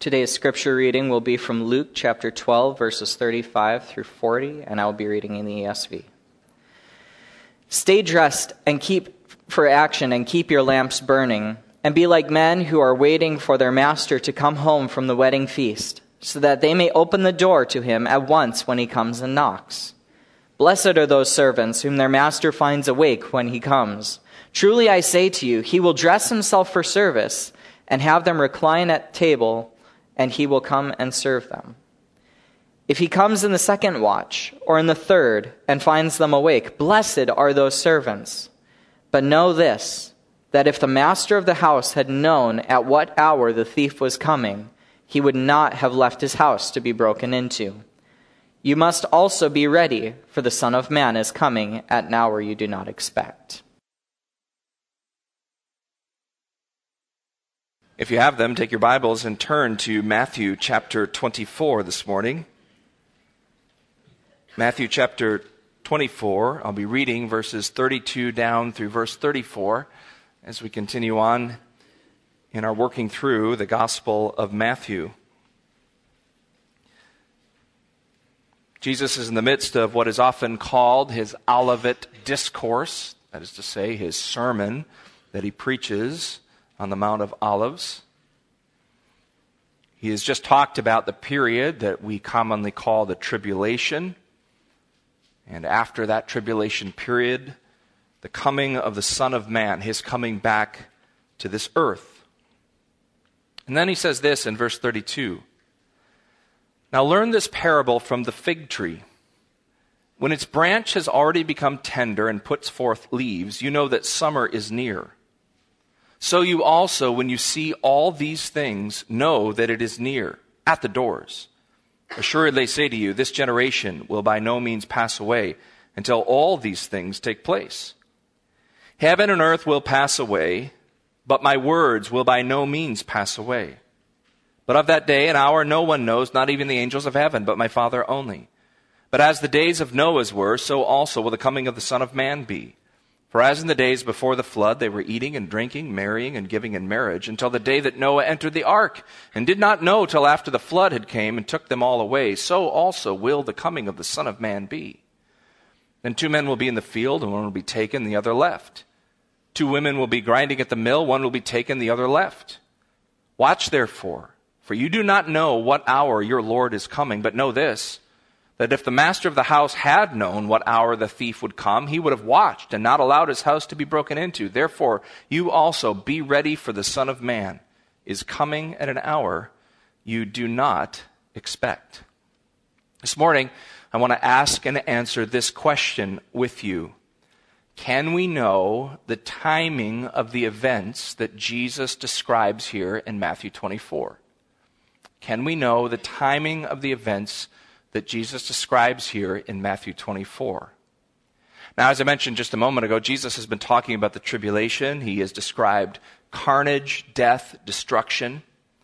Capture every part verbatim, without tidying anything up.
Today's scripture reading will be from Luke chapter twelve, verses thirty-five through forty, and I will be reading in the E S V. Stay dressed and keep for action and keep your lamps burning, and be like men who are waiting for their master to come home from the wedding feast, so that they may open the door to him at once when he comes and knocks. Blessed are those servants whom their master finds awake when he comes. Truly I say to you, he will dress himself for service and have them recline at table, and he will come and serve them. If he comes in the second watch or in the third and finds them awake, blessed are those servants. But know this, that if the master of the house had known at what hour the thief was coming, he would not have left his house to be broken into. You must also be ready, for the Son of Man is coming at an hour you do not expect. If you have them, take your Bibles and turn to Matthew chapter twenty-four this morning. Matthew chapter twenty-four, I'll be reading verses thirty-two down through verse thirty-four as we continue on in our working through the Gospel of Matthew. Jesus is in the midst of what is often called his Olivet Discourse, that is to say, his sermon that he preaches on the Mount of Olives. He has just talked about the period that we commonly call the tribulation. And after that tribulation period, the coming of the Son of Man, his coming back to this earth. And then he says this in verse thirty-two. Now learn this parable from the fig tree. When its branch has already become tender and puts forth leaves, you know that summer is near. So you also, when you see all these things, know that it is near, at the doors. Assuredly I say to you, this generation will by no means pass away until all these things take place. Heaven and earth will pass away, but my words will by no means pass away. But of that day and hour no one knows, not even the angels of heaven, but my Father only. But as the days of Noah were, so also will the coming of the Son of Man be. For as in the days before the flood, they were eating and drinking, marrying and giving in marriage, until the day that Noah entered the ark, and did not know till after the flood had came and took them all away, so also will the coming of the Son of Man be. Then two men will be in the field, and one will be taken, the other left. Two women will be grinding at the mill, one will be taken, the other left. Watch therefore, for you do not know what hour your Lord is coming, but know this, that if the master of the house had known what hour the thief would come, he would have watched and not allowed his house to be broken into. Therefore, you also be ready, for the Son of Man is coming at an hour you do not expect. This morning, I want to ask and answer this question with you. Can we know the timing of the events that Jesus describes here in Matthew twenty-four? Can we know the timing of the events that Jesus describes here in Matthew twenty-four. Now, as I mentioned just a moment ago, Jesus has been talking about the tribulation. He has described carnage, death, destruction.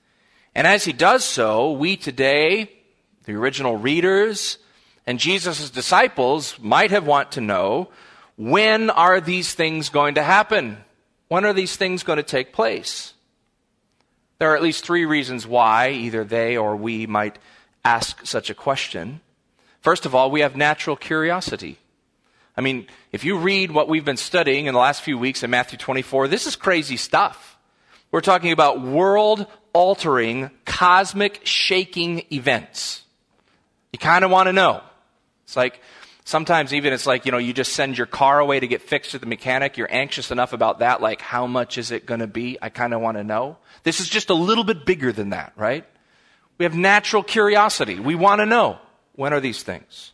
And as he does so, we today, the original readers, and Jesus' disciples might have want to know, when are these things going to happen? When are these things going to take place? There are at least three reasons why either they or we might ask such a question. First of all, we have natural curiosity. I mean, if you read what we've been studying in the last few weeks in Matthew twenty-four, this is crazy stuff. We're talking about world-altering, cosmic-shaking events. You kind of want to know. It's like, sometimes even it's like, you know, you just send your car away to get fixed at the mechanic. You're anxious enough about that, like, how much is it going to be? I kind of want to know. This is just a little bit bigger than that, right? We have natural curiosity. We want to know, when are these things?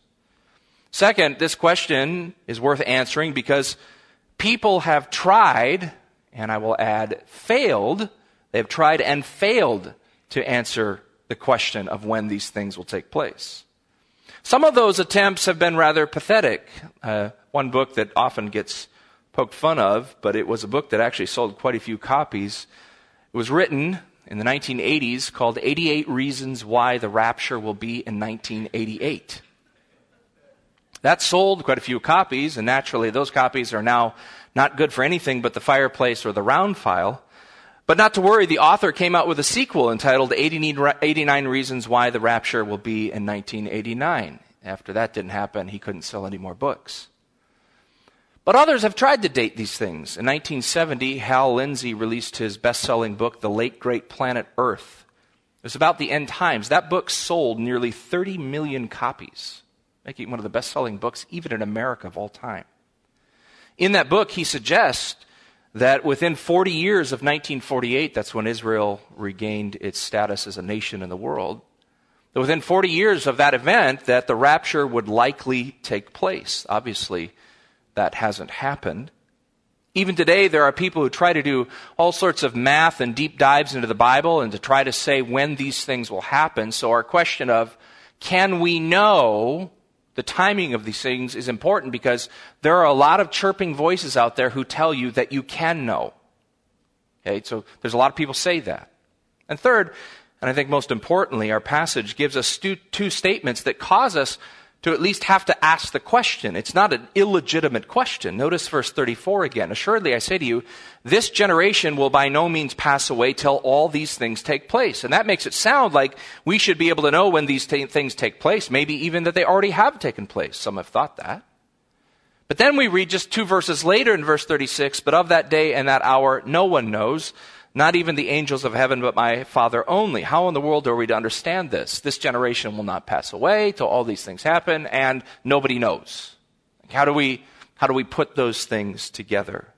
Second, this question is worth answering because people have tried, and I will add failed, they have tried and failed to answer the question of when these things will take place. Some of those attempts have been rather pathetic. Uh, one book that often gets poked fun of, but it was a book that actually sold quite a few copies. It was written in the nineteen eighties called eighty-eight Reasons Why the Rapture Will Be in nineteen eighty-eight. That sold quite a few copies, and naturally those copies are now not good for anything but the fireplace or the round file. But not to worry, the author came out with a sequel entitled eighty-nine Reasons Why the Rapture Will Be in nineteen eighty-nine. After that didn't happen, he couldn't sell any more books. But others have tried to date these things. In nineteen seventy, Hal Lindsey released his best-selling book, The Late Great Planet Earth. It was about the end times. That book sold nearly thirty million copies, making it one of the best-selling books even in America of all time. In that book, he suggests that within forty years of nineteen forty-eight, that's when Israel regained its status as a nation in the world, that within forty years of that event, that the rapture would likely take place. Obviously, that hasn't happened. Even today, there are people who try to do all sorts of math and deep dives into the Bible and to try to say when these things will happen. So our question of, can we know the timing of these things is important, because there are a lot of chirping voices out there who tell you that you can know. Okay, so there's a lot of people say that. And third, and I think most importantly, our passage gives us two, two statements that cause us to at least have to ask the question. It's not an illegitimate question. Notice verse thirty-four again. Assuredly, I say to you, this generation will by no means pass away till all these things take place. And that makes it sound like we should be able to know when these t- things take place, maybe even that they already have taken place. Some have thought that. But then we read just two verses later in verse thirty-six, but of that day and that hour no one knows, not even the angels of heaven, but my Father only. How in the world are we to understand this? This generation will not pass away till all these things happen, and nobody knows. How do we, how do we put those things together?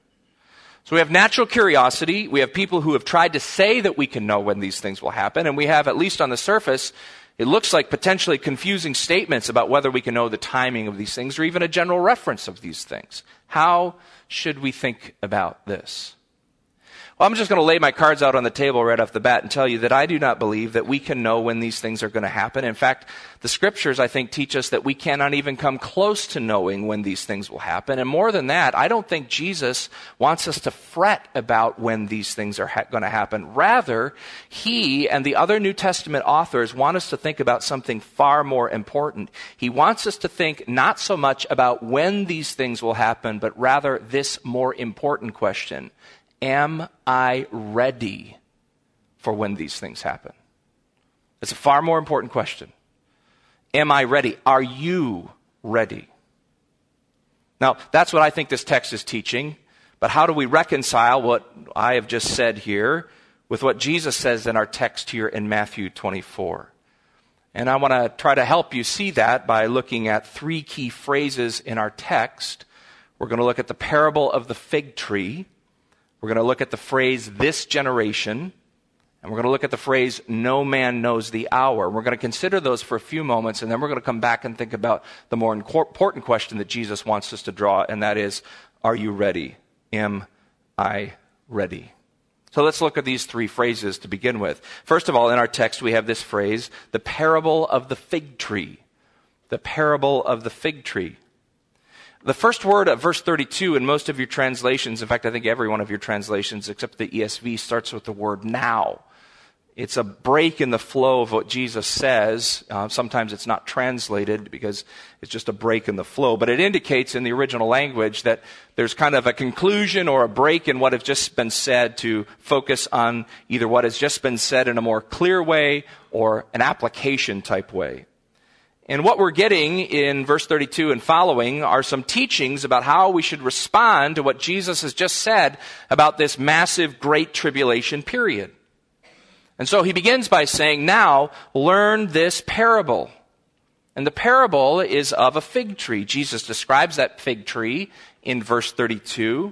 So we have natural curiosity. We have people who have tried to say that we can know when these things will happen, and we have, at least on the surface, it looks like potentially confusing statements about whether we can know the timing of these things or even a general reference of these things. How should we think about this? Well, I'm just going to lay my cards out on the table right off the bat and tell you that I do not believe that we can know when these things are going to happen. In fact, the scriptures, I think, teach us that we cannot even come close to knowing when these things will happen. And more than that, I don't think Jesus wants us to fret about when these things are ha- going to happen. Rather, he and the other New Testament authors want us to think about something far more important. He wants us to think not so much about when these things will happen, but rather this more important question: am I ready for when these things happen? It's a far more important question. Am I ready? Are you ready? Now, that's what I think this text is teaching. But how do we reconcile what I have just said here with what Jesus says in our text here in Matthew twenty-four? And I want to try to help you see that by looking at three key phrases in our text. We're going to look at the parable of the fig tree. We're going to look at the phrase, this generation, and we're going to look at the phrase, no man knows the hour. We're going to consider those for a few moments, and then we're going to come back and think about the more important question that Jesus wants us to draw, and that is, are you ready? Am I ready? So let's look at these three phrases to begin with. First of all, in our text, we have this phrase, the parable of the fig tree. The parable of the fig tree. The first word of verse thirty-two in most of your translations, in fact, I think every one of your translations except the E S V, starts with the word now. It's a break in the flow of what Jesus says. Uh, sometimes it's not translated because it's just a break in the flow, but it indicates in the original language that there's kind of a conclusion or a break in what has just been said to focus on either what has just been said in a more clear way or an application type way. And what we're getting in verse thirty-two and following are some teachings about how we should respond to what Jesus has just said about this massive great tribulation period. And so he begins by saying, now learn this parable. And the parable is of a fig tree. Jesus describes that fig tree in verse thirty-two.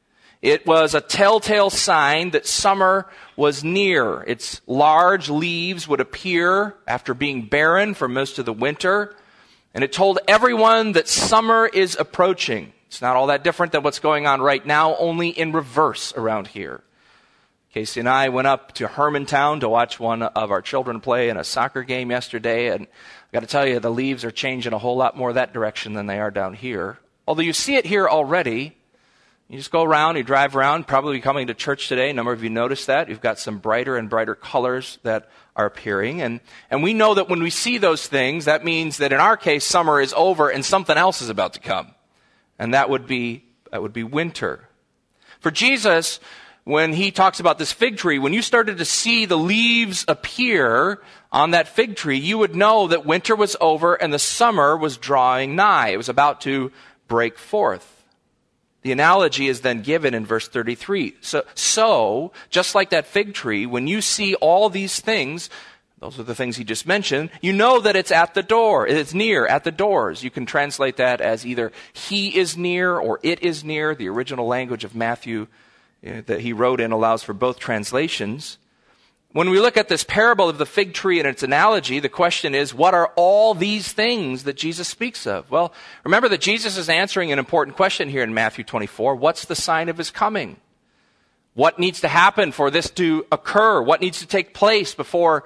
It was a telltale sign that summer was near. Its large leaves would appear after being barren for most of the winter. And it told everyone that summer is approaching. It's not all that different than what's going on right now, only in reverse around here. Casey and I went up to Hermantown to watch one of our children play in a soccer game yesterday. And I've got to tell you, the leaves are changing a whole lot more that direction than they are down here. Although you see it here already. You just go around, you drive around, probably coming to church today. A number of you noticed that. You've got some brighter and brighter colors that are appearing. And, and we know that when we see those things, that means that in our case, summer is over and something else is about to come. And that would be, that would be winter. For Jesus, when he talks about this fig tree, when you started to see the leaves appear on that fig tree, you would know that winter was over and the summer was drawing nigh. It was about to break forth. The analogy is then given in verse thirty-three. So, so, just like that fig tree, when you see all these things, those are the things he just mentioned, you know that it's at the door. It's near, at the doors. You can translate that as either he is near or it is near. The original language of Matthew uh, that he wrote in allows for both translations. When we look at this parable of the fig tree and its analogy, the question is, what are all these things that Jesus speaks of? Well, remember that Jesus is answering an important question here in Matthew twenty-four. What's the sign of his coming? What needs to happen for this to occur? What needs to take place before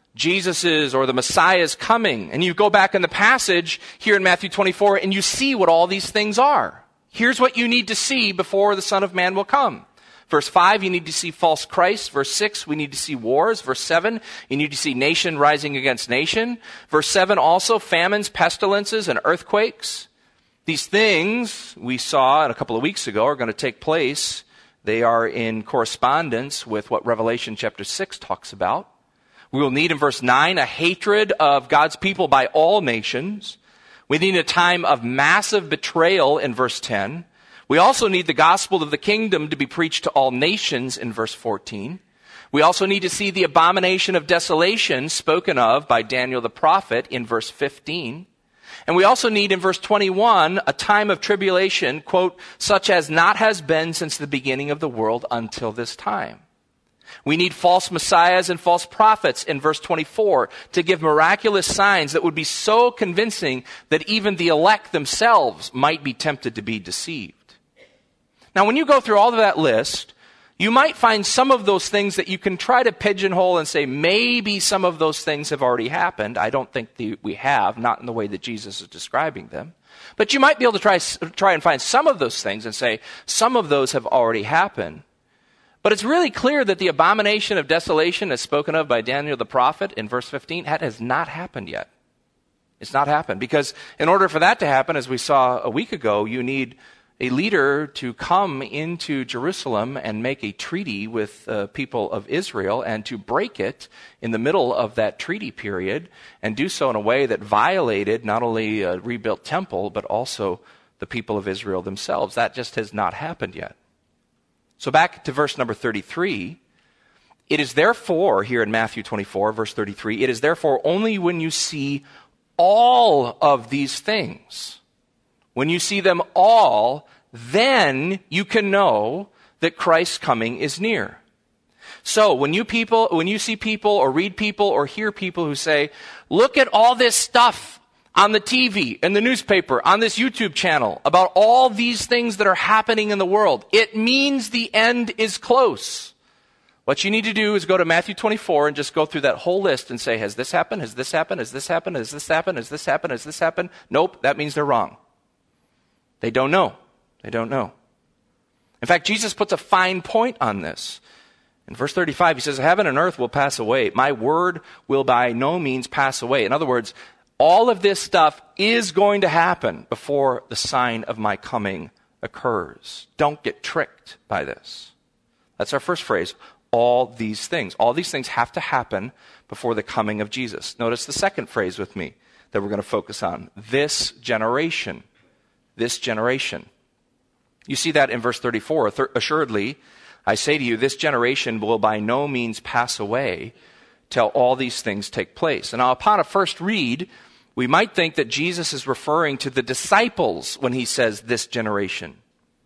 Jesus's or the Messiah's coming? And you go back in the passage here in Matthew twenty-four and you see what all these things are. Here's what you need to see before the Son of Man will come. Verse five, you need to see false Christ. Verse six, we need to see wars. Verse seven, you need to see nation rising against nation. Verse seven, also famines, pestilences, and earthquakes. These things we saw a couple of weeks ago are going to take place. They are in correspondence with what Revelation chapter six talks about. We will need in verse nine a hatred of God's people by all nations. We need a time of massive betrayal in verse ten. We also need the gospel of the kingdom to be preached to all nations in verse fourteen. We also need to see the abomination of desolation spoken of by Daniel the prophet in verse fifteen. And we also need in verse twenty-one a time of tribulation, quote, such as not has been since the beginning of the world until this time. We need false messiahs and false prophets in verse twenty-four to give miraculous signs that would be so convincing that even the elect themselves might be tempted to be deceived. Now, when you go through all of that list, you might find some of those things that you can try to pigeonhole and say, maybe some of those things have already happened. I don't think the, we have, not in the way that Jesus is describing them. But you might be able to try, try and find some of those things and say, some of those have already happened. But it's really clear that the abomination of desolation as spoken of by Daniel the prophet in verse fifteen, that has not happened yet. It's not happened. Because in order for that to happen, as we saw a week ago, you need a leader to come into Jerusalem and make a treaty with the people of Israel and to break it in the middle of that treaty period and do so in a way that violated not only a rebuilt temple, but also the people of Israel themselves. That just has not happened yet. So back to verse number thirty-three. It is therefore, here in Matthew twenty-four, verse thirty-three, it is therefore only when you see all of these things, when you see them all, then you can know that Christ's coming is near. So when you people, when you see people or read people or hear people who say, look at all this stuff on the T V, in the newspaper, on this YouTube channel about all these things that are happening in the world, it means the end is close. What you need to do is go to Matthew twenty-four and just go through that whole list and say, has this happened? Has this happened? Has this happened? Has this happened? Has this happened? Has this happened? Nope, that means they're wrong. They don't know. They don't know. In fact, Jesus puts a fine point on this. In verse thirty-five, he says, heaven and earth will pass away. My word will by no means pass away. In other words, all of this stuff is going to happen before the sign of my coming occurs. Don't get tricked by this. That's our first phrase. All these things. All these things have to happen before the coming of Jesus. Notice the second phrase with me that we're going to focus on. This generation. This generation. You see that in verse thirty-four. Assuredly, I say to you, this generation will by no means pass away till all these things take place. And now, upon a first read, we might think that Jesus is referring to the disciples when he says this generation.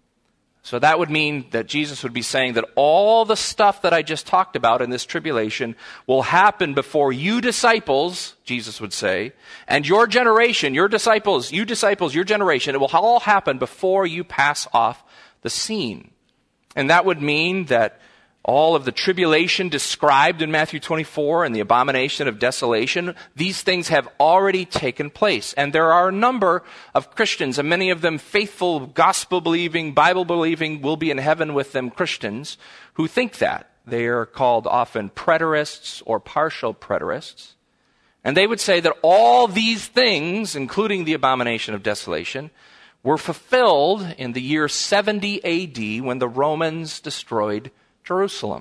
So that would mean that Jesus would be saying that all the stuff that I just talked about in this tribulation will happen before you disciples, Jesus would say, and your generation, your disciples, you disciples, your generation, it will all happen before you pass off the scene. And that would mean that all of the tribulation described in Matthew twenty-four and the abomination of desolation, these things have already taken place. And there are a number of Christians, and many of them faithful, gospel-believing, Bible-believing, will be in heaven with them Christians, who think that. They are called often preterists or partial preterists. And they would say that all these things, including the abomination of desolation, were fulfilled in the year seventy A D when the Romans destroyed Jerusalem.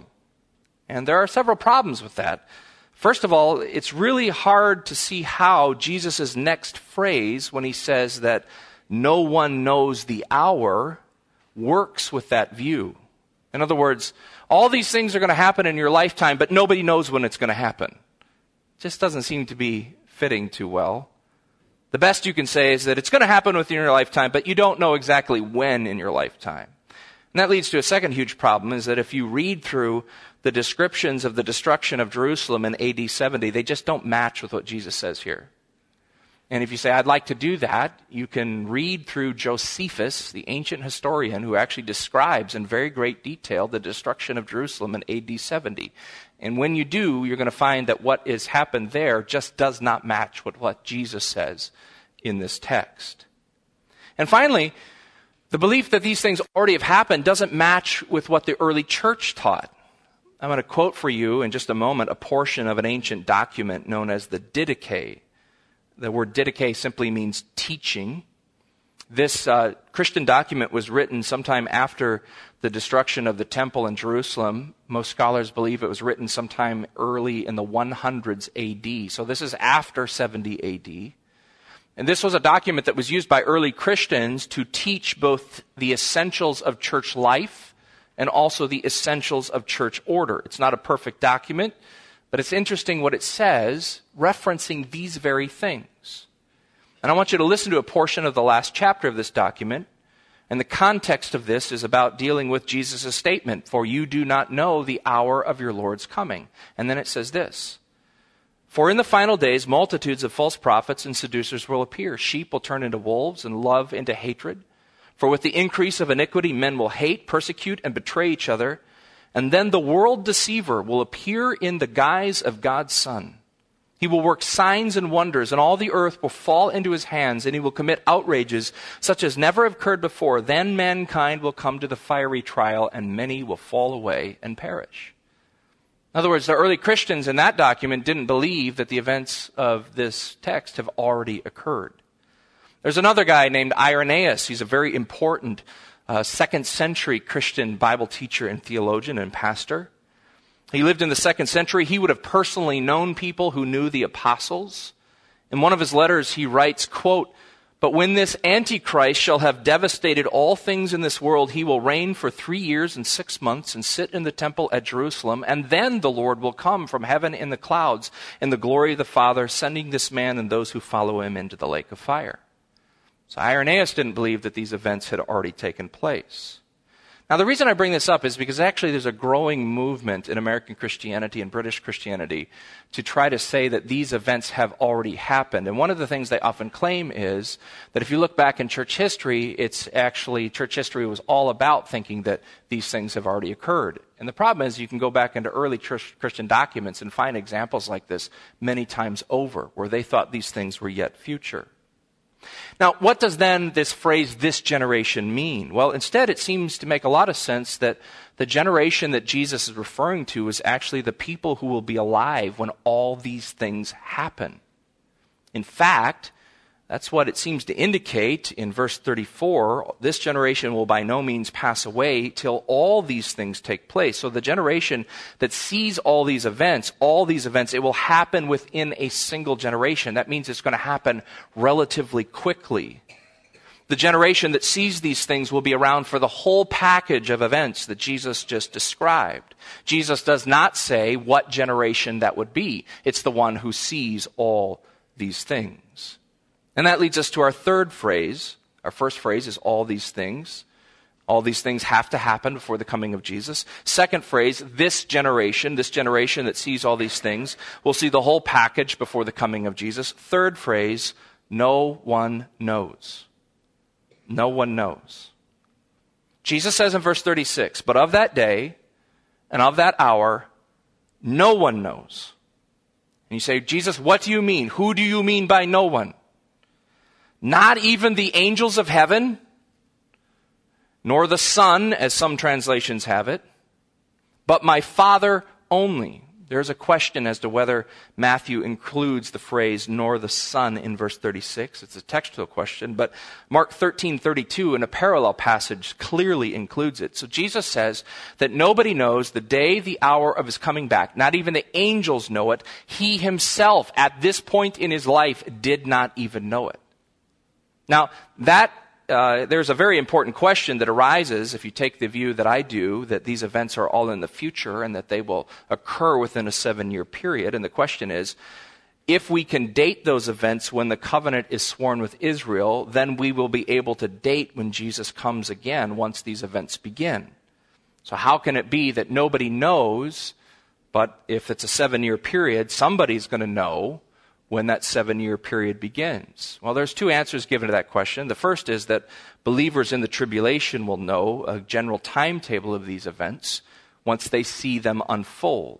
And there are several problems with that. First of all, it's really hard to see how Jesus' next phrase, when he says that no one knows the hour, works with that view. In other words, all these things are going to happen in your lifetime, but nobody knows when it's going to happen. It just doesn't seem to be fitting too well. The best you can say is that it's going to happen within your lifetime, but you don't know exactly when in your lifetime. And that leads to a second huge problem, is that if you read through the descriptions of the destruction of Jerusalem in A D seventy, they just don't match with what Jesus says here. And if you say, I'd like to do that, you can read through Josephus, the ancient historian, who actually describes in very great detail the destruction of Jerusalem in A D seventy. And when you do, you're going to find that what has happened there just does not match with what Jesus says in this text. And finally, the belief that these things already have happened doesn't match with what the early church taught. I'm going to quote for you in just a moment a portion of an ancient document known as the Didache. The word Didache simply means teaching. This uh, Christian document was written sometime after the destruction of the temple in Jerusalem. Most scholars believe it was written sometime early in the hundreds A D. So this is after seventy A D. And this was a document that was used by early Christians to teach both the essentials of church life and also the essentials of church order. It's not a perfect document, but it's interesting what it says, referencing these very things. And I want you to listen to a portion of the last chapter of this document. And the context of this is about dealing with Jesus' statement, for you do not know the hour of your Lord's coming. And then it says this, for in the final days, multitudes of false prophets and seducers will appear. Sheep will turn into wolves and love into hatred. For with the increase of iniquity, men will hate, persecute, and betray each other. And then the world deceiver will appear in the guise of God's Son. He will work signs and wonders, and all the earth will fall into his hands, and he will commit outrages such as never have occurred before. Then mankind will come to the fiery trial, and many will fall away and perish. In other words, the early Christians in that document didn't believe that the events of this text have already occurred. There's another guy named Irenaeus. He's a very important uh, second century Christian Bible teacher and theologian and pastor. He lived in the second century. He would have personally known people who knew the apostles. In one of his letters, he writes, quote, but when this Antichrist shall have devastated all things in this world, he will reign for three years and six months and sit in the temple at Jerusalem. And then the Lord will come from heaven in the clouds in the glory of the Father, sending this man and those who follow him into the lake of fire. So Irenaeus didn't believe that these events had already taken place. Now, the reason I bring this up is because actually there's a growing movement in American Christianity and British Christianity to try to say that these events have already happened. And one of the things they often claim is that if you look back in church history, it's actually, church history was all about thinking that these things have already occurred. And the problem is you can go back into early church, Christian documents and find examples like this many times over, where they thought these things were yet future. Now, what does then this phrase, this generation, mean? Well, instead, it seems to make a lot of sense that the generation that Jesus is referring to is actually the people who will be alive when all these things happen. In fact, that's what it seems to indicate in verse thirty-four. This generation will by no means pass away till all these things take place. So the generation that sees all these events, all these events, it will happen within a single generation. That means it's going to happen relatively quickly. The generation that sees these things will be around for the whole package of events that Jesus just described. Jesus does not say what generation that would be. It's the one who sees all these things. And that leads us to our third phrase. Our first phrase is all these things. All these things have to happen before the coming of Jesus. Second phrase, this generation, this generation that sees all these things, will see the whole package before the coming of Jesus. Third phrase, no one knows. No one knows. Jesus says in verse thirty-six, but of that day and of that hour, no one knows. And you say, Jesus, what do you mean? Who do you mean by no one? Not even the angels of heaven, nor the Son, as some translations have it, but my Father only. There's a question as to whether Matthew includes the phrase, nor the Son, in verse thirty-six. It's a textual question, but Mark thirteen thirty-two, in a parallel passage, clearly includes it. So Jesus says that nobody knows the day, the hour of his coming back. Not even the angels know it. He himself, at this point in his life, did not even know it. Now, that Uh, there's a very important question that arises if you take the view that I do, that these events are all in the future and that they will occur within a seven-year period. And the question is, if we can date those events when the covenant is sworn with Israel, then we will be able to date when Jesus comes again once these events begin. So how can it be that nobody knows, but if it's a seven-year period, somebody's going to know when that seven-year period begins? Well, there's two answers given to that question. The first is that believers in the tribulation will know a general timetable of these events once they see them unfold.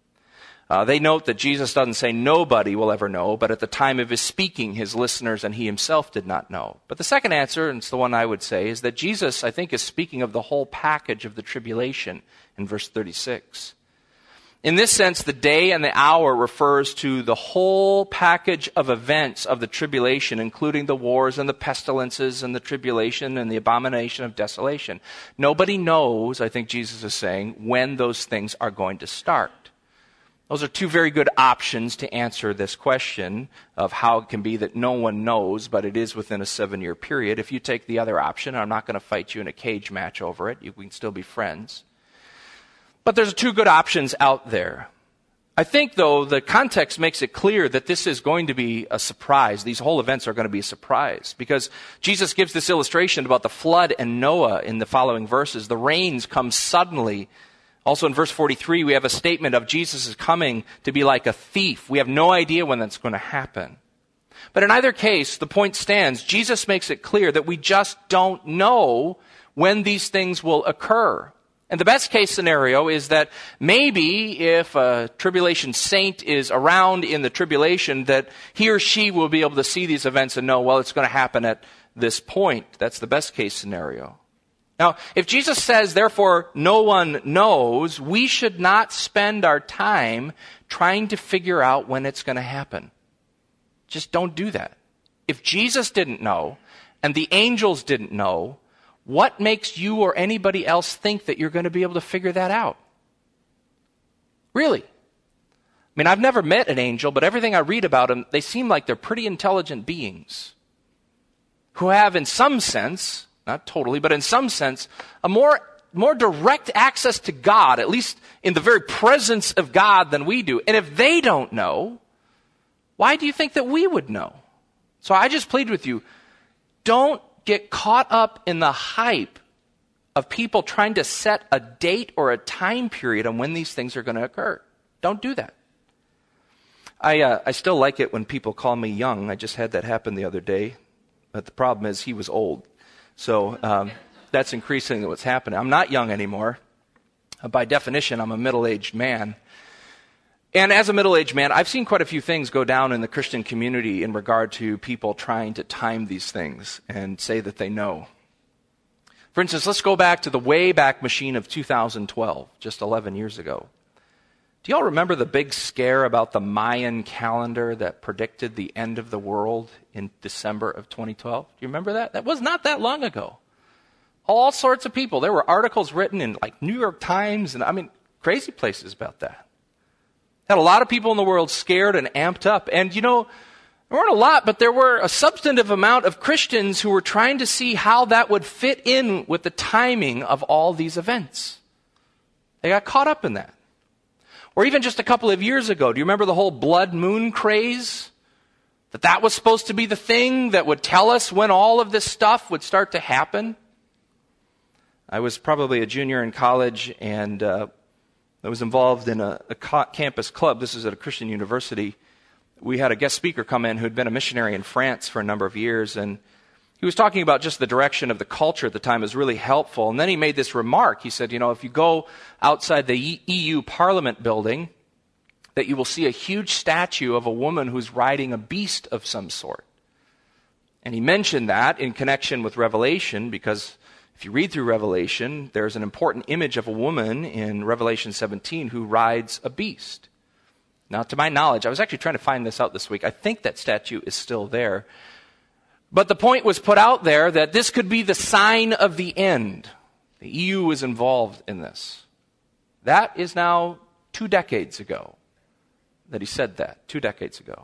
Uh, they note that Jesus doesn't say nobody will ever know, but at the time of his speaking, his listeners and he himself did not know. But the second answer, and it's the one I would say, is that Jesus, I think, is speaking of the whole package of the tribulation in verse thirty-six. In this sense, the day and the hour refers to the whole package of events of the tribulation, including the wars and the pestilences and the tribulation and the abomination of desolation. Nobody knows, I think Jesus is saying, when those things are going to start. Those are two very good options to answer this question of how it can be that no one knows, but it is within a seven-year period. If you take the other option, I'm not going to fight you in a cage match over it. You, we can still be friends. But there's two good options out there. I think, though, the context makes it clear that this is going to be a surprise. These whole events are going to be a surprise because Jesus gives this illustration about the flood and Noah in the following verses. The rains come suddenly. Also in verse forty-three, we have a statement of Jesus is coming to be like a thief. We have no idea when that's going to happen. But in either case, the point stands. Jesus makes it clear that we just don't know when these things will occur. And the best case scenario is that maybe if a tribulation saint is around in the tribulation, that he or she will be able to see these events and know, well, it's going to happen at this point. That's the best case scenario. Now, if Jesus says, therefore, no one knows, we should not spend our time trying to figure out when it's going to happen. Just don't do that. If Jesus didn't know and the angels didn't know, what makes you or anybody else think that you're going to be able to figure that out? Really? I mean, I've never met an angel, but everything I read about them, they seem like they're pretty intelligent beings who have, in some sense, not totally, but in some sense, a more, more direct access to God, at least in the very presence of God, than we do. And if they don't know, why do you think that we would know? So I just plead with you, don't get caught up in the hype of people trying to set a date or a time period on when these things are going to occur. Don't do that. I uh, I still like it when people call me young. I just had that happen the other day. But the problem is he was old. So um, that's increasingly what's happening. I'm not young anymore. Uh, by definition, I'm a middle-aged man. And as a middle-aged man, I've seen quite a few things go down in the Christian community in regard to people trying to time these things and say that they know. For instance, let's go back to the Wayback Machine of two thousand twelve, just eleven years ago. Do y'all remember the big scare about the Mayan calendar that predicted the end of the world in December of twenty twelve? Do you remember that? That was not that long ago. All sorts of people. There were articles written in like New York Times and I mean crazy places about that. Had a lot of people in the world scared and amped up. And, you know, there weren't a lot, but there were a substantive amount of Christians who were trying to see how that would fit in with the timing of all these events. They got caught up in that. Or even just a couple of years ago, do you remember the whole blood moon craze? That that was supposed to be the thing that would tell us when all of this stuff would start to happen? I was probably a junior in college, and uh, I was involved in a, a campus club. This is at a Christian university. We had a guest speaker come in who had been a missionary in France for a number of years, and he was talking about just the direction of the culture at the time was really helpful. And then he made this remark. He said, you know, if you go outside the E U Parliament building, that you will see a huge statue of a woman who's riding a beast of some sort. And he mentioned that in connection with Revelation, because If you read through Revelation, there's an important image of a woman in Revelation seventeen who rides a beast. Now, to my knowledge, I was actually trying to find this out this week. I think that statue is still there. But the point was put out there that this could be the sign of the end. The E U was involved in this. That is now two decades ago that he said that, two decades ago.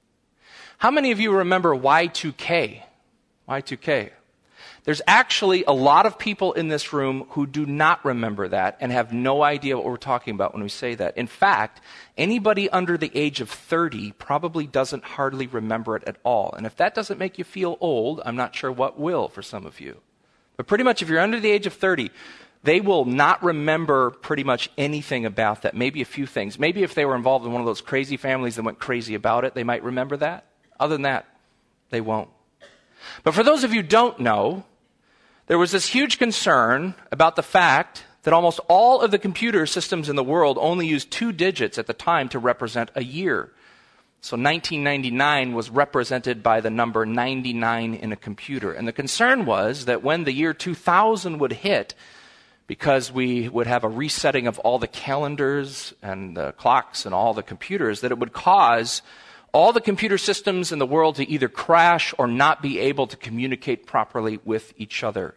How many of you remember Y two K? Y two K. There's actually a lot of people in this room who do not remember that and have no idea what we're talking about when we say that. In fact, anybody under the age of thirty probably doesn't hardly remember it at all. And if that doesn't make you feel old, I'm not sure what will for some of you. But pretty much if you're under the age of thirty, they will not remember pretty much anything about that. Maybe a few things. Maybe if they were involved in one of those crazy families that went crazy about it, they might remember that. Other than that, they won't. But for those of you who don't know, there was this huge concern about the fact that almost all of the computer systems in the world only used two digits at the time to represent a year. So nineteen ninety-nine was represented by the number ninety-nine in a computer. And the concern was that when the year two thousand would hit, because we would have a resetting of all the calendars and the clocks and all the computers, that it would cause all the computer systems in the world to either crash or not be able to communicate properly with each other.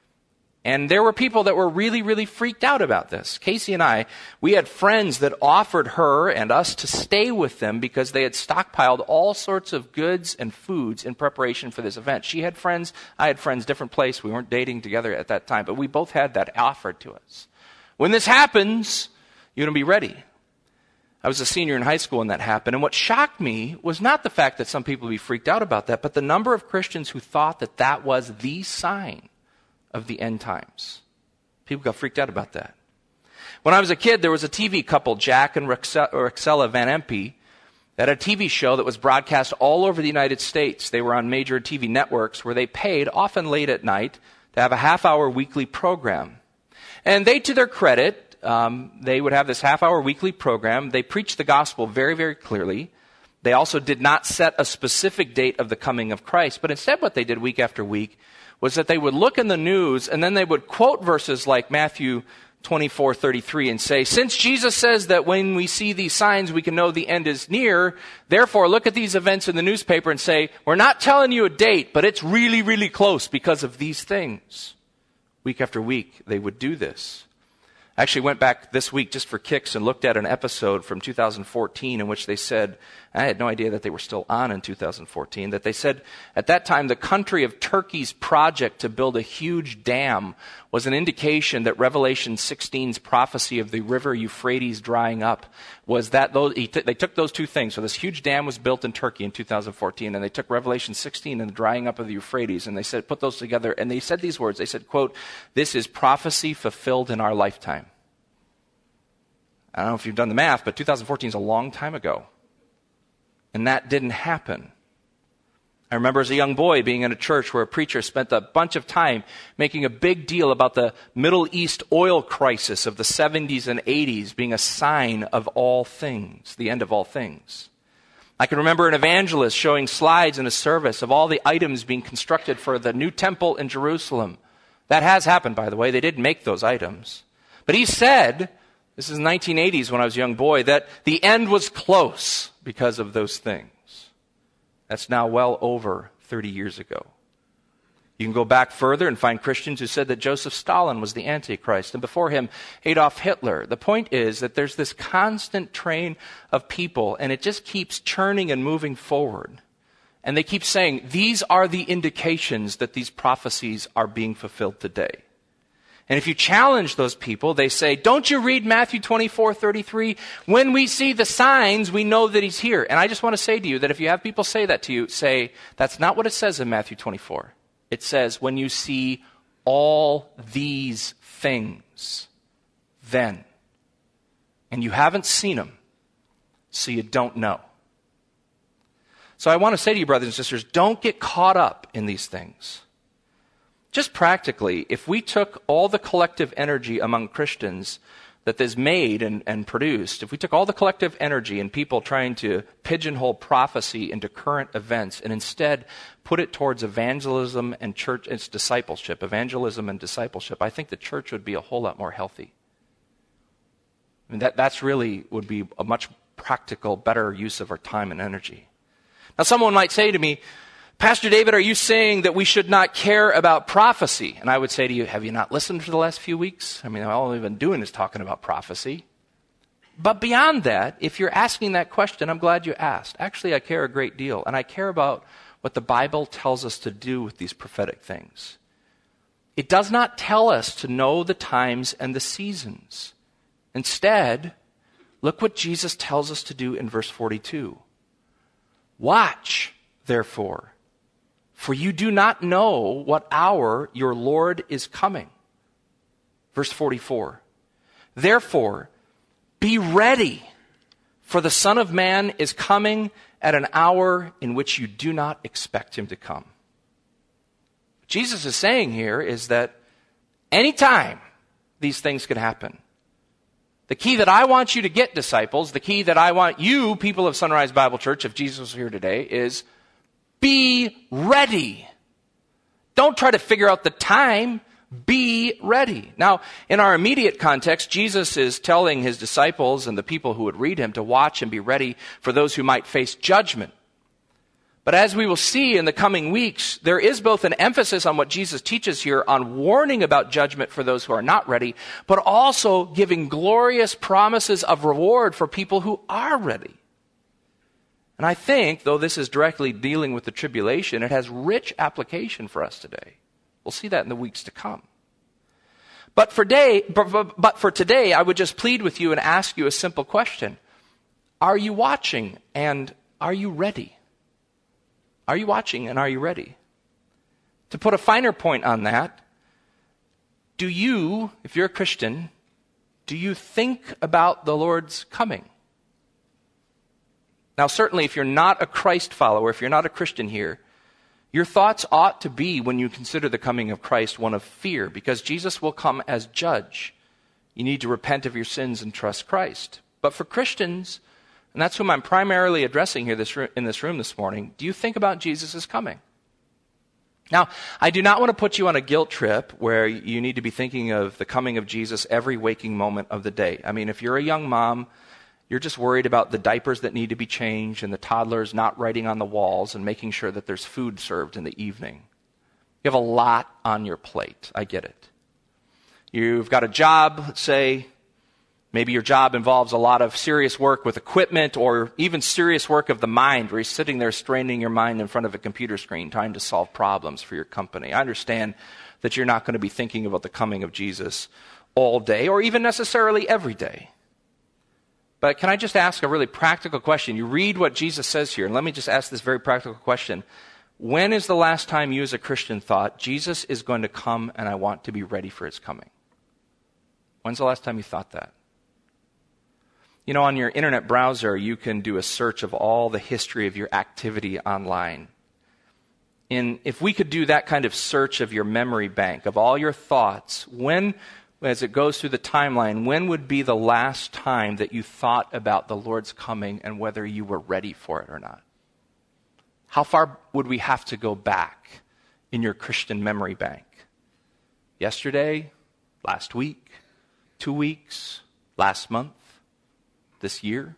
And there were people that were really, really freaked out about this. Casey and I, we had friends that offered her and us to stay with them because they had stockpiled all sorts of goods and foods in preparation for this event. She had friends, I had friends, different place. We weren't dating together at that time, but we both had that offered to us. When this happens, you're going to be ready. I was a senior in high school when that happened, and what shocked me was not the fact that some people would be freaked out about that, but the number of Christians who thought that that was the sign of the end times. People got freaked out about that. When I was a kid, there was a T V couple, Jack and Rexella Van Impe, that had a T V show that was broadcast all over the United States. They were on major T V networks where they paid, often late at night, to have a half-hour weekly program. And they, to their credit, um, they would have this half-hour weekly program. They preached the gospel very, very clearly. They also did not set a specific date of the coming of Christ, but instead what they did week after week was that they would look in the news and then they would quote verses like Matthew twenty-four thirty-three and say, since Jesus says that when we see these signs we can know the end is near, therefore look at these events in the newspaper and say, we're not telling you a date, but it's really, really close because of these things. Week after week they would do this. I actually went back this week just for kicks and looked at an episode from two thousand fourteen in which they said, I had no idea that they were still on in two thousand fourteen, that they said at that time the country of Turkey's project to build a huge dam was an indication that Revelation sixteen's prophecy of the river Euphrates drying up was that those, he t- they took those two things. So this huge dam was built in Turkey in two thousand fourteen, and they took Revelation sixteen and the drying up of the Euphrates, and they said, put those together, and they said these words. They said, quote, this is prophecy fulfilled in our lifetime. I don't know if you've done the math, but two thousand fourteen is a long time ago. And that didn't happen. I remember as a young boy being in a church where a preacher spent a bunch of time making a big deal about the Middle East oil crisis of the seventies and eighties being a sign of all things, the end of all things. I can remember an evangelist showing slides in a service of all the items being constructed for the new temple in Jerusalem. That has happened, by the way. They did make those items. But he said, this is the nineteen eighties when I was a young boy, that the end was close because of those things. That's now well over thirty years ago. You can go back further and find Christians who said that Joseph Stalin was the Antichrist, and before him, Adolf Hitler. The point is that there's this constant train of people, and it just keeps churning and moving forward. And they keep saying, these are the indications that these prophecies are being fulfilled today. And if you challenge those people, they say, don't you read Matthew twenty-four thirty-three? When we see the signs, we know that he's here. And I just want to say to you that if you have people say that to you, say, that's not what it says in Matthew twenty-four. It says, when you see all these things, then. And you haven't seen them, so you don't know. So I want to say to you, brothers and sisters, don't get caught up in these things. Just practically, if we took all the collective energy among Christians that is made and, and produced, if we took all the collective energy and people trying to pigeonhole prophecy into current events and instead put it towards evangelism and church, it's discipleship, evangelism and discipleship, I think the church would be a whole lot more healthy. I mean, that that's really would be a much practical, better use of our time and energy. Now, someone might say to me, Pastor David, are you saying that we should not care about prophecy? And I would say to you, have you not listened for the last few weeks? I mean, all we've been doing is talking about prophecy. But beyond that, if you're asking that question, I'm glad you asked. Actually, I care a great deal, and I care about what the Bible tells us to do with these prophetic things. It does not tell us to know the times and the seasons. Instead, look what Jesus tells us to do in verse forty-two. Watch, therefore, for you do not know what hour your Lord is coming. Verse forty-four. Therefore, be ready, for the Son of Man is coming at an hour in which you do not expect him to come. What Jesus is saying here is that anytime these things could happen. The key that I want you to get, disciples, the key that I want you, people of Sunrise Bible Church, if Jesus was here today, is be ready. Don't try to figure out the time. Be ready. Now, in our immediate context, Jesus is telling his disciples and the people who would read him to watch and be ready for those who might face judgment. But as we will see in the coming weeks, there is both an emphasis on what Jesus teaches here on warning about judgment for those who are not ready, but also giving glorious promises of reward for people who are ready. And I think, though this is directly dealing with the tribulation, it has rich application for us today. We'll see that in the weeks to come. But for, day, but for today, I would just plead with you and ask you a simple question. Are you watching and are you ready? Are you watching and are you ready? To put a finer point on that, do you, if you're a Christian, do you think about the Lord's coming? Now, certainly, if you're not a Christ follower, if you're not a Christian here, your thoughts ought to be, when you consider the coming of Christ, one of fear, because Jesus will come as judge. You need to repent of your sins and trust Christ. But for Christians, and that's whom I'm primarily addressing here this, in this room this morning, do you think about Jesus' coming? Now, I do not want to put you on a guilt trip where you need to be thinking of the coming of Jesus every waking moment of the day. I mean, if you're a young mom, you're just worried about the diapers that need to be changed and the toddlers not writing on the walls and making sure that there's food served in the evening. You have a lot on your plate. I get it. You've got a job, let's say. Maybe your job involves a lot of serious work with equipment or even serious work of the mind where you're sitting there straining your mind in front of a computer screen trying to solve problems for your company. I understand that you're not going to be thinking about the coming of Jesus all day or even necessarily every day. But can I just ask a really practical question? You read what Jesus says here, and let me just ask this very practical question. When is the last time you as a Christian thought, Jesus is going to come and I want to be ready for his coming? When's the last time you thought that? You know, on your internet browser, you can do a search of all the history of your activity online. And if we could do that kind of search of your memory bank, of all your thoughts, when, as it goes through the timeline, when would be the last time that you thought about the Lord's coming and whether you were ready for it or not? How far would we have to go back in your Christian memory bank? Yesterday? Last week? Two weeks? Last month? This year?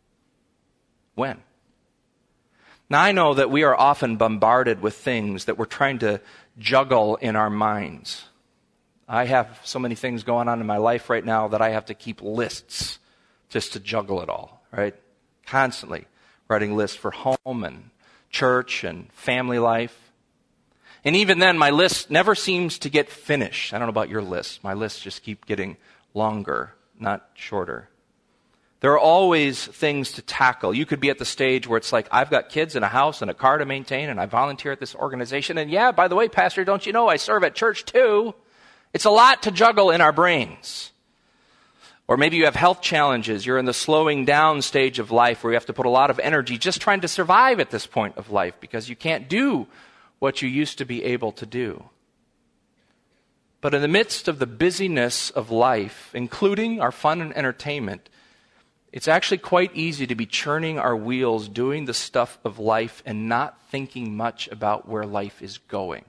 When? Now, I know that we are often bombarded with things that we're trying to juggle in our minds. I have so many things going on in my life right now that I have to keep lists just to juggle it all, right? Constantly writing lists for home and church and family life. And even then, my list never seems to get finished. I don't know about your list. My lists just keep getting longer, not shorter. There are always things to tackle. You could be at the stage where it's like, I've got kids and a house and a car to maintain, and I volunteer at this organization. And yeah, by the way, Pastor, don't you know I serve at church too? It's a lot to juggle in our brains. Or maybe you have health challenges. You're in the slowing down stage of life where you have to put a lot of energy just trying to survive at this point of life because you can't do what you used to be able to do. But in the midst of the busyness of life, including our fun and entertainment, it's actually quite easy to be churning our wheels, doing the stuff of life, and not thinking much about where life is going.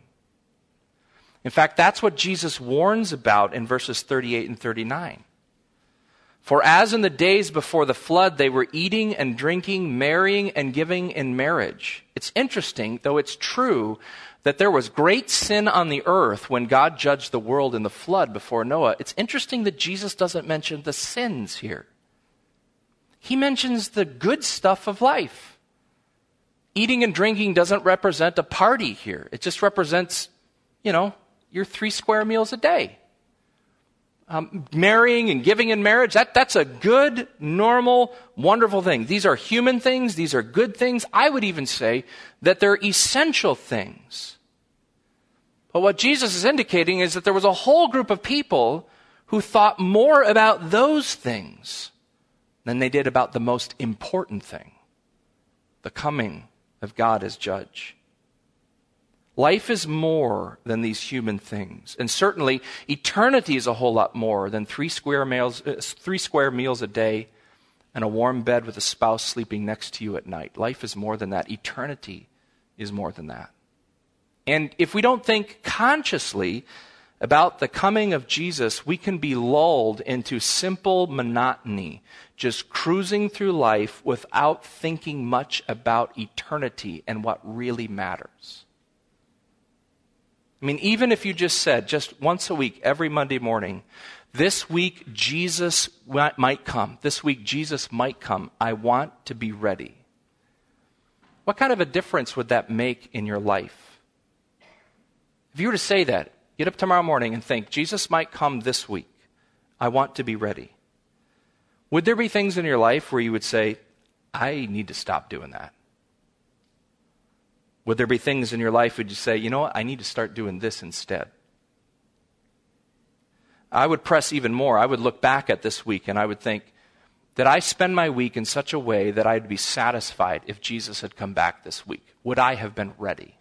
In fact, that's what Jesus warns about in verses thirty-eight and thirty-nine. For as in the days before the flood, they were eating and drinking, marrying and giving in marriage. It's interesting, though it's true, that there was great sin on the earth when God judged the world in the flood before Noah. It's interesting that Jesus doesn't mention the sins here. He mentions the good stuff of life. Eating and drinking doesn't represent a party here. It just represents, you know, your three square meals a day. Um, marrying and giving in marriage, that, that's a good, normal, wonderful thing. These are human things. These are good things. I would even say that they're essential things. But what Jesus is indicating is that there was a whole group of people who thought more about those things than they did about the most important thing, the coming of God as judge. Life is more than these human things. And certainly, eternity is a whole lot more than three square meals, uh, three square meals a day and a warm bed with a spouse sleeping next to you at night. Life is more than that. Eternity is more than that. And if we don't think consciously about the coming of Jesus, we can be lulled into simple monotony, just cruising through life without thinking much about eternity and what really matters. I mean, even if you just said, just once a week, every Monday morning, this week Jesus might come. This week Jesus might come. I want to be ready. What kind of a difference would that make in your life? If you were to say that, get up tomorrow morning and think, Jesus might come this week. I want to be ready. Would there be things in your life where you would say, I need to stop doing that? Would there be things in your life where you say, you know what, I need to start doing this instead? I would press even more. I would look back at this week and I would think, did I spend my week in such a way that I'd be satisfied if Jesus had come back this week? Would I have been ready?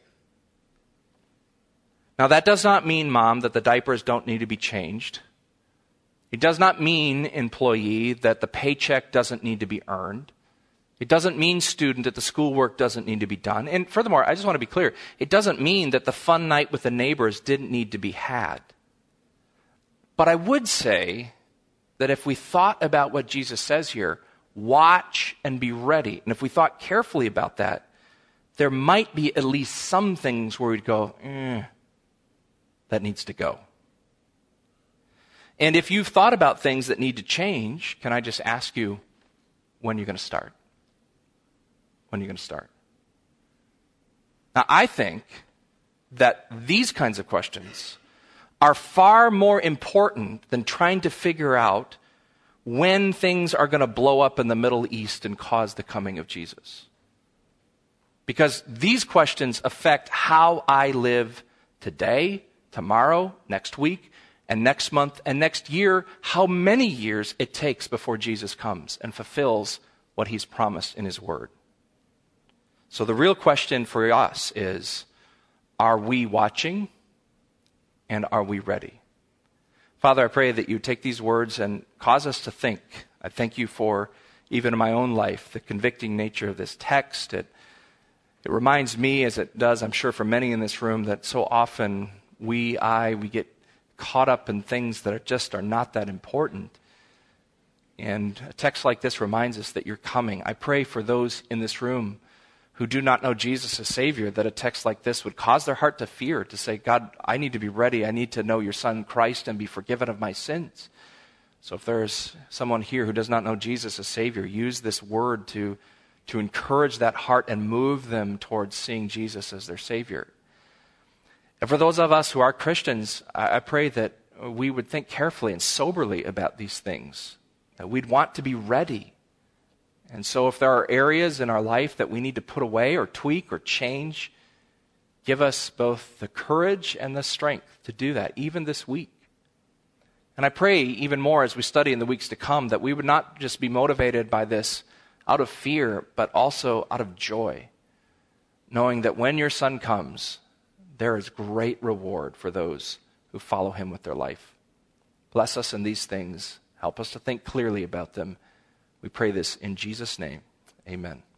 Now, that does not mean, Mom, that the diapers don't need to be changed. It does not mean, employee, that the paycheck doesn't need to be earned. It doesn't mean, student, that the schoolwork doesn't need to be done. And furthermore, I just want to be clear, it doesn't mean that the fun night with the neighbors didn't need to be had. But I would say that if we thought about what Jesus says here, watch and be ready, and if we thought carefully about that, there might be at least some things where we'd go, eh, that needs to go. And if you've thought about things that need to change, can I just ask you, when are you going to start? When are you going to start? Now, I think that these kinds of questions are far more important than trying to figure out when things are going to blow up in the Middle East and cause the coming of Jesus. Because these questions affect how I live today, tomorrow, next week, and next month, and next year, how many years it takes before Jesus comes and fulfills what he's promised in his word. So the real question for us is, are we watching and are we ready? Father, I pray that you take these words and cause us to think. I thank you for, even in my own life, the convicting nature of this text. It, it reminds me, as it does, I'm sure, for many in this room, that so often we, I, we get caught up in things that are just are not that important. And a text like this reminds us that you're coming. I pray for those in this room who do not know Jesus as Savior, that a text like this would cause their heart to fear, to say, God, I need to be ready. I need to know your Son, Christ, and be forgiven of my sins. So if there's someone here who does not know Jesus as Savior, use this word to, to encourage that heart and move them towards seeing Jesus as their Savior. And for those of us who are Christians, I, I pray that we would think carefully and soberly about these things, that we'd want to be ready. And so if there are areas in our life that we need to put away or tweak or change, give us both the courage and the strength to do that, even this week. And I pray even more as we study in the weeks to come that we would not just be motivated by this out of fear, but also out of joy, knowing that when your Son comes, there is great reward for those who follow him with their life. Bless us in these things. Help us to think clearly about them. We pray this in Jesus' name. Amen.